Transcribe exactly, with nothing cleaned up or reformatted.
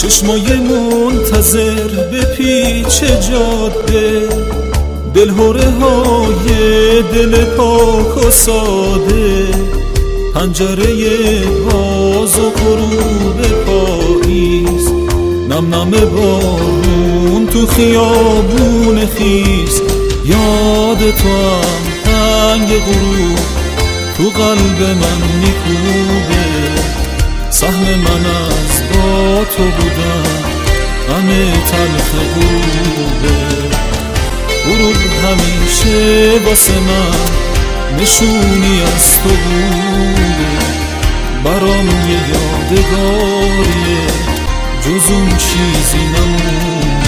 چشمای منتظر به پیچ جاده، دلهوره های دل پاک و ساده، پنجره باز و غروب پاییز، نم نم بارون تو خیابون خیس. یاد تو هم تنگ غروب تو قلب من میکوبه، سهم من از با تو بودم غم تلخ غروبه. غروب همیشه واسه من نشونی از تو بوده، برام یه یادگاریه جز اون چیزی نمونده.